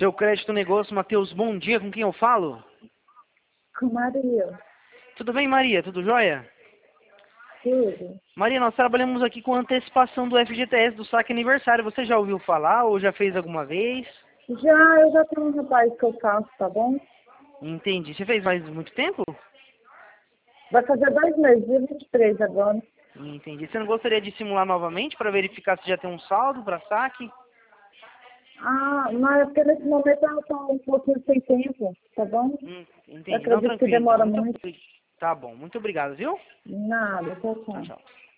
Seu crédito negócio, Matheus, bom dia, com quem eu falo? Com Maria. Tudo bem, Maria? Tudo jóia? Tudo. Maria, nós trabalhamos aqui com antecipação do FGTS do saque aniversário. Você já ouviu falar ou já fez alguma vez? Eu já tenho um rapaz que eu faço, tá bom? Entendi. Você fez faz muito tempo? Vai fazer 2 meses, dia 23 agora. Entendi. Você não gostaria de simular novamente para verificar se já tem um saldo para saque? Ah, mas é porque nesse momento eu estou um pouquinho sem tempo, tá bom? Eu Entendi. Não, acredito que tranquilo então. demora muito. Tá bom. Muito obrigado, viu? Nada, tchau, Tchau, tchau. tchau.